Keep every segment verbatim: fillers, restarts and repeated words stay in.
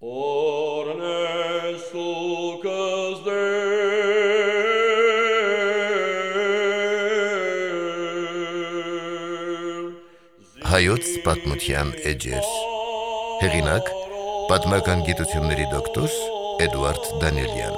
Հայոց պատմության էջեր։ Հեղինակ՝ պատմական գիտությունների դոկտոր Էդուարդ Դանիելյան։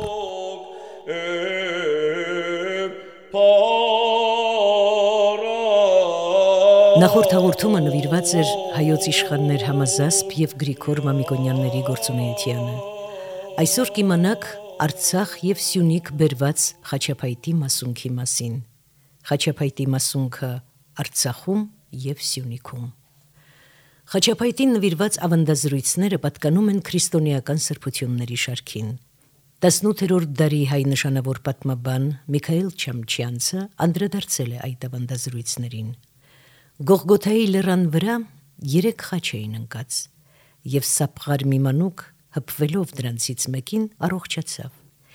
Նախորդ հաղորդումը նվիրված էր հայոց իշխաններ Համազասպ և Գրիգոր Մամիկոնյանների գործունեությանը։ Այսօր կիմանաք Արցախ և Սյունիք բերված Խաչապայտի մասունքի մասին։ Խաչապայտի մասունքը Արցախում և Սյունիքում։ Խաչապայտին նվիրված ավանդազրույցները պատկանում են քրիստոնեական սրբությունների շարքին։ տասնութերորդ դարի հայ նշանավոր պատմաբան Միքայել Չամչյանցը անդրադարձել է այդ ավանդազրույցներին։ Գողգոթայի լեռան վրա երեք խաչ էին ընկած, և Սափղար մի մանուկ, հպվելով դրանցից մեկին, առողջացավ,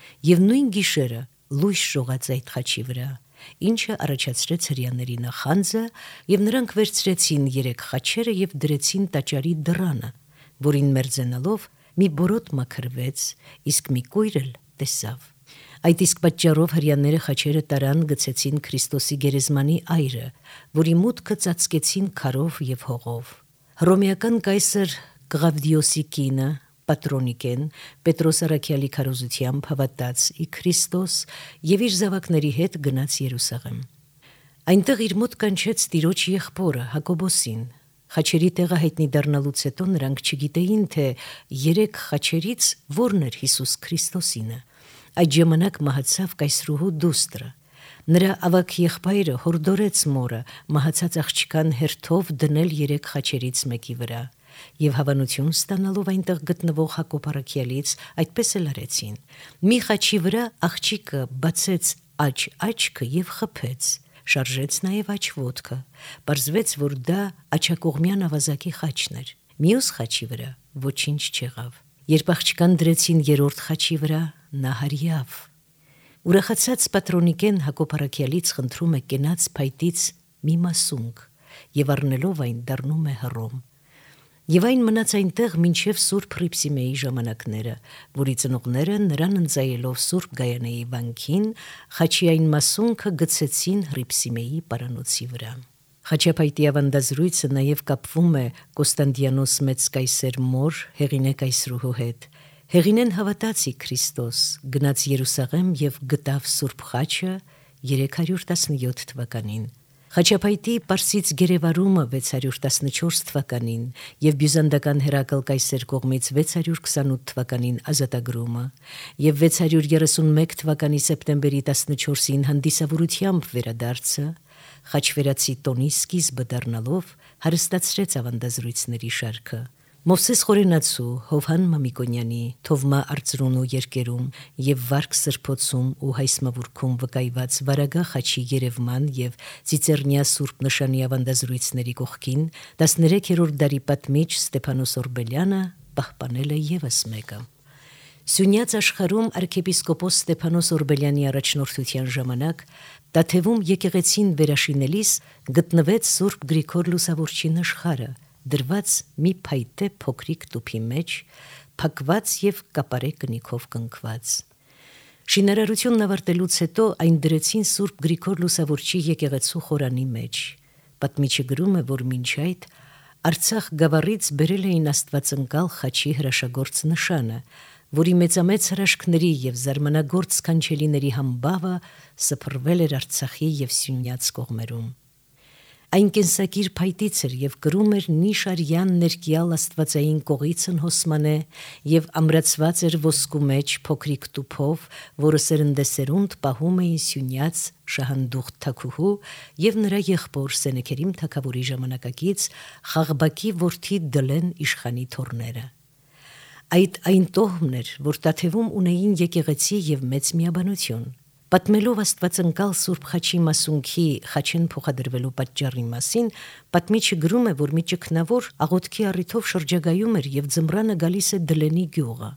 և նույն գիշերը լույս շողաց այդ խաչի վրա, ինչը առաջացրեց հրեաների նախանձը, և նրանք վերցրեցին երեք խաչերը և դրեցին տաճարի դռանը, որին մերձենալով մի բորոտ մաքրվեց, իսկ մի կույր էլ տեսավ։ Այդ իսկ պատճառով հրեաները խաչերը տարան գցեցին Քրիստոսի գերեզմանի այրը, որի մուտքը ծածկեցին քարով և հողով։ Հռոմեական կայսր Կլավդիոսի կինը Պատրոնիկեն Պետրոս Առաքյալի քարոզությամբ հավատաց ի Քրիստոս և իր զավակների հետ գնաց Երուսաղեմ։ Այնտեղ իր մոտ կանչեց տիրոջ եղբորը Հակոբոսին։ Խաչերի տեղը հայտնի դառնալուց հետո նրանք չգիտեին, թե երեք խաչերից որն էր Հիսուս Քրիստոսինը։ Այդ ժամանակ մահացավ կայսրուհու դուստրը։ Նրա ավագ եղբայրը հորդորեց մորը մահացած աղջկան հերթով դնել երեք խաչերից մեկի վրա, և հավանություն ստանալով այնտեղ գտնվող Հակոբ Առաքյալից այդպես էլ արեցին։ Մի խաչի վրա աղջիկը բացեց աջ աչքը և խփեց, շարժեց նաև աջ ոտքը, պարզվեց, որ դա աջակողմյան ավազակի խաչն էր։ Մյուս խաչի վրա ոչինչ չեղավ։ Երբ աղջկան դրեցին երրորդ խաչի վրա, նա հարյավ։ Ուրախացած Պատրոնիկեն Հակոբ Առաքյալից խնդրում է կենաց փայտից մի մասունք և առնելով այն դառնում է Հռոմ։ Եվ այն մնաց այնտեղ մինչև Սուրբ Հռիփսիմեի ժամանակները, որի ծնողները նրան ընծայելով Սուրբ Գայանեի վանքին, խաչի այն մասունքը գցեցին Հռիփսիմեի պարանոցի վրա։ Խաչապայտի ավանդազրույցը նաև կապվում է Կոստանդիանոս մեծ կայսեր մոր Հեղինե կայսրուհու հետ։ Հեղինեն հավատաց ի Քրիստոս, գնաց Երուսաղեմ և գտավ Սուրբ խաչը երեք հարյուր տասնյոթ թվականին։ Խաչապայտի պարսից գերեվարումը վեց հարյուր տասնչորս թվականին և բյուզանդական Հերակլ կայսեր կողմից վեց հարյուր քսանութ թվականին ազատագրումը և վեց հարյուր երեսունմեկ թվականի սեպտեմբերի տասնչորսին հանդիսավորությամբ վերադարձը խաչվերացի տոնի սկիզբը դառնալով հարստացրեց ավանդազրույցների շարքը։ Մովսես Խորենացու, Հովհան Մամիկոնյանի, Թովմա Արծրունու երկերում և Վարք Սրբոցում ու Հայսմավուրքում վկայված Վարագա խաչի երևման և Ծիծեռնյա Սուրբ նշանի ավանդազրույցների կողքին տասներեքերորդ դարի պատմիչ Ստեփանոս Օրբելյանը պահպանել է ևս մեկը։ Սյունյաց աշխարհում arczepiskopos Ստեփանոս Օրբելյանի առաջնորդության ժամանակ Տաթևում եկեղեցին վերաշինելիս գտնվեց Սուրբ Գրիգոր Լուսավորչի նշխարը, դրված մի փայտե փոքրիկ տուփի մեջ, փակված և կապարե կնիքով կնքված։ Շինարարությունն ավարտելուց հետո այն դրեցին Սուրբ Գրիգոր Լուսավորչի եկեղեցու խորանի մեջ։ Պատմիչը գրում է, որ մինչ այդ Արցախ գավառից բերել էին Աստվածընկալ խաչի հրաշագործ նշանը, որի մեծամեծ հրաշքների և զարմանագործ սքանչելիների համբավը սփռվել էր Արցախի և Սյունյաց կողմերում։ Այն կենսակիր փայտից էր և կրում էր նիշարյան ներկյալ աստվածային կողիցն հոսմանե և ամրացված էր ոսկու մեջ փոքրիկ տուփով, որը սերնդեսերունդ պահում էին Սյունյաց Շահանդուխտ թագուհու և նրա եղբոր Սենեքերիմ թագավորի ժամանակակից Խաղբակի որդի Դլեն իշխանի թոռները։ Այդ այն տոհմն էր, որ Տաթևում ունեին եկեղեցի և մեծ միաբանություն։ Պատմելով Աստվածընկալ Սուրբ խաչի մասունքի խաչեն փոխադրվելու պատճառի մասին, պատմիչը գրում է, որ մի ճգնավոր աղոթքի առիթով շրջագայում էր և ձմռանը գալիս է Դլենի գյուղը։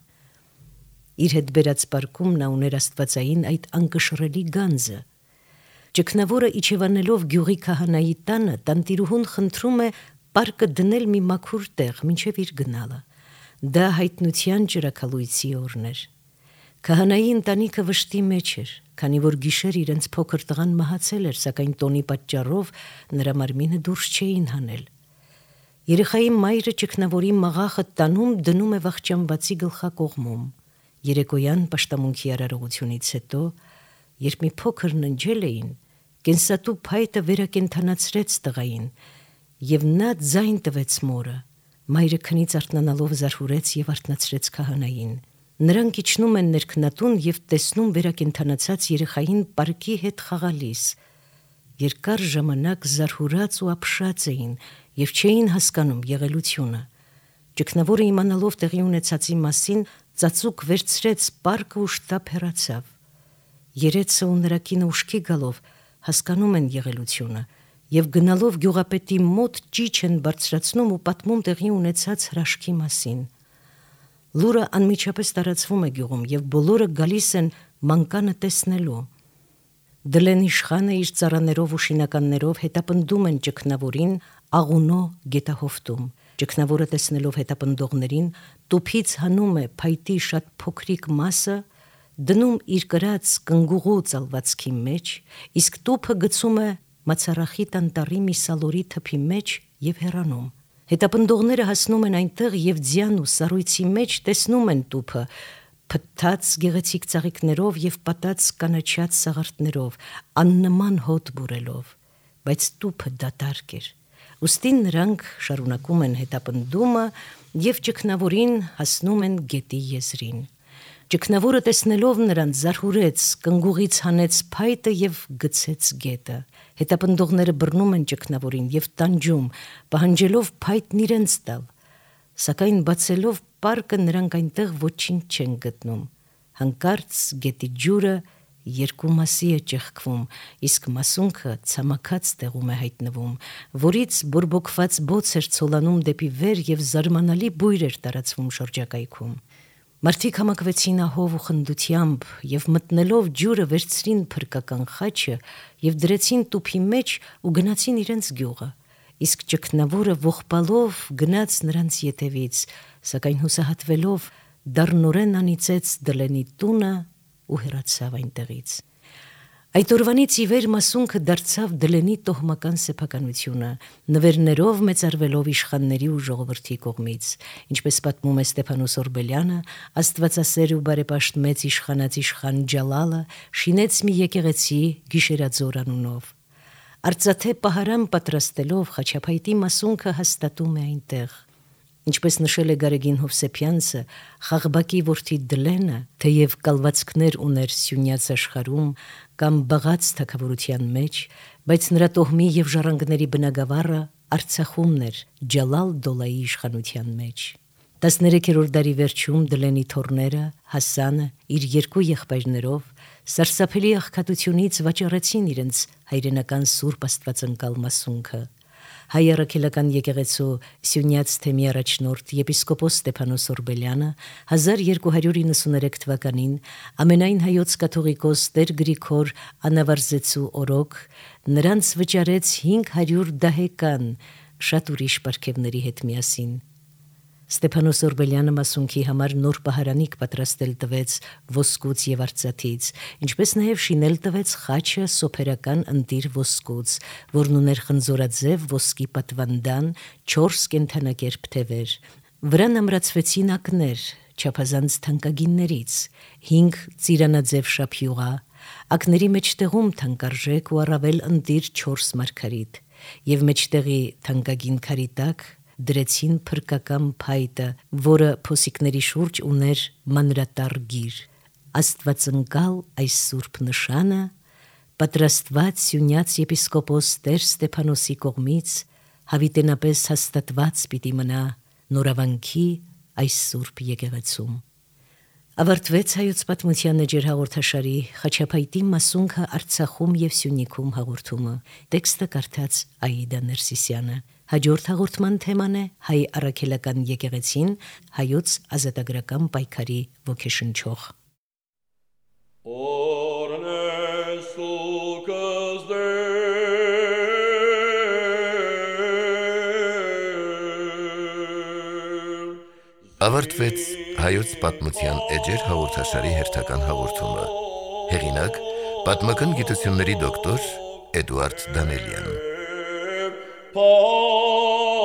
Իր հետ բերած պարկում նա ուներ աստվածային այդ անկշռելի գանձը։ Ճգնավորը իջևանելով գյուղի քահանայի տանը, տանտիրուհուն խնդրում է պարկը դնել մի մաքուր տեղ մինչև իր գնալը։ Դա հայտնության ջրակալույցի օրն էր։ Քահանայի ընտանիքը վշտի մեջ էր, քանի որ գիշեր իրենց փոքր տղան մահացել էր, սակայն տոնի պատճառով նրա մարմինը դուրս չէին հանել։ Երեխայի մայրը ճգնավորի մաղախը տանում դնում է վախճանվածի գլխակողմում։ Երեկոյան պաշտամունքի արարողությունից հետո, երբ մի փոքր ննջել էին, կենսատու փայտը վերակենդանացրեց տղային, եւ նա ձայն տվեց մորը։ Մայրը քնից արթնանալով զարհուրեց եւ արթնացրեց քահանային։ Նրանք իջնում են ներքնատուն եւ տեսնում վերակենդանացած երեխային պարկի հետ խաղալիս։ Երկար ժամանակ զարհուրած ու ապշած էին եւ չէին հասկանում եղելությունը։ Ճգնավորը իմանալով տեղի ունեցածի մասին ծածուկ վերցրեց պարկը ու շտապ հեռացավ։ Երեցը ու նրա կինը ուշքի գալով հասկանում են եղելությունը եւ գնալով գյուղապետի մոտ ճիչ են բարձրացնում ու պատմում տեղի ունեցած հրաշքի մասին։ Լուրը անմիջապես տարածվում է գյուղում եւ բոլորը գալիս են մանկանը տեսնելու։ Դլեն իշխանը իր ծառաներով ու շինականներով հետապնդում են ճգնավորին աղունո գետահովտում։ Ճգնավորը տեսնելով հետապնդողներին տուփից հանում է փայտի շատ փոքրիկ մասը, դնում իր կրած կնգուղու ծալվածքի մեջ, իսկ տուփը գցում է մացառախիտ անտառի մի սալորի թփի մեջ եւ հեռանում։ Հետապնդողները հասնում են այնտեղ եւ ձյան ու սառույցի մեջ տեսնում են տուփը, փթթած գեղեցիկ ծաղիկներով եւ պատած կանաչած սաղարթներով, աննման հոտ բուրելով, բայց տուփը դատարկ էր։ Ուստին նրանք շարունակում են հետապնդումը եւ ճգնավորին հասնում են գետի եզրին։ Ճգնավորը տեսնելով նրան զարհուրեց, կնգուղից հանեց փայտը եւ գցեց գետը։ Հետապնդողները բռնում են ճգնավորին եւ տանջում, պահանջելով փայտն իրենց տալ։ Սակայն բացելով պարկը նրանք այնտեղ ոչինչ չեն գտնում։ Հանկարծ գետի ջուրը երկու մասի է ճեղքվում, իսկ մասունքը ցամաքած տեղում է հայտնվում, որից բորբոքված բոց էր ցոլանում դեպի վեր եւ զարմանալի բույր էր տարածվում շրջակայքում։ Մարդիկ համակվեցին ահով ու խնդությամբ եւ մտնելով ջուրը վերցրին փրկական խաչը եւ դրեցին տուփի մեջ ու գնացին իրենց գյուղը, իսկ ճգնավորը ողբալով գնաց նրանց ետևից, սակայն հուսահատվելով դառնորեն անիծեց Դլենի տունը ու հեռացավ այնտեղից։ Այդ օրվանից ի վեր մասունքը դարձավ Դլենի տոհմական սեփականությունը, նվերներով մեծարվելով իշխանների ու ժողովրդի կողմից։ Ինչպես պատմում է Ստեփանոս Օրբելյանը, աստվածասեր ու բարեպաշտ մեծ իշխանած իշխան Ջալալը շինեց մի եկեղեցի Գիշերաձոր անունով։ Արծաթե պահարան պատրաստելով խաչապայտի մասունքը հաստատում է այնտեղ։ Ինչպես նշել է Գարեգին Հովսեփյանցը, Խաղբակի որդի Դլենը, թեև կալվածքներ ուներ Սյունյաց աշխարհում կամ բաղաց թագավորության մեջ, բայց նրա տոհմի եւ ժառանգների բնագավառը Արցախումն էր Ջալալ Դոլայի իշխանության մեջ։ տասներեքերորդ դարի վերջում Դլենի թոռները Հասանը իր երկու եղբայրներով սարսափելի աղքատությունից վաճառեցին իրենց հայրենական սուրբ աստվածընկալ մասունքը։ Հայ առաքելական եկեղեցու Սյունյաց թեմի առաջնորդ եպիսկոպոս Ստեփանոս Օրբելյանը հազար երկու հարյուր իննսուներեք թվականին ամենայն հայոց կաթողիկոս Տեր Գրիգոր Անավարզեցու օրոք նրանց վճարեց հինգ հարյուր դահեկան շատ ուրիշ պարգևների հետ միասին։ Ստեփանոս Օրբելյանը մասունքի համար նոր պահարանիկ պատրաստել տվեց ոսկուց եւ արծաթից, ինչպես նաեւ շինել տվեց խաչը սոփերական ընտիր ոսկուց, որն ուներ խնձորաձև ոսկի պատվանդան, չորս կենդանակերպ թևեր։ Վրան ամրացվեցին ակներ, չափազանց թանկագիններից, հինգ ծիրանաձև շափյուղա, ակների մեջտեղում թանկարժեք ու առավել ընտիր չորս մարգարիտ, եւ մեջտեղի թանկագին քարի տակ դրեցին փրկական փայտը, որը փոսիկների շուրջ ուներ մանրատար գիր։ Աստվածընկալ այս սուրբ նշանը պատրաստված Սյունյաց եպիսկոպոս Տեր Ստեփանոսի կողմից հավիտենապես հաստատված պիտի մնա նորավանքի այս սուրբ եկեղեցում։ Ավարտվեց հայոց պատմության էջեր հաղորդաշարի Խաչապայտի մասունքը Արցախում եւ Սյունիքում հաղորդումը։ Տեքստը կարդաց Աիդա Ներսիսյանը։ Հաջորդ հաղորդման թեման է հայ առաքելական եկեղեցին հայոց ազատագրական պայքարի ոգեշնչող։ Ավարտվեց հայոց պատմության էջեր հաղորդաշարի հերթական հաղորդումը։ Հեղինակ՝ պատմական գիտությունների դոկտոր Էդուարդ Դանելյան։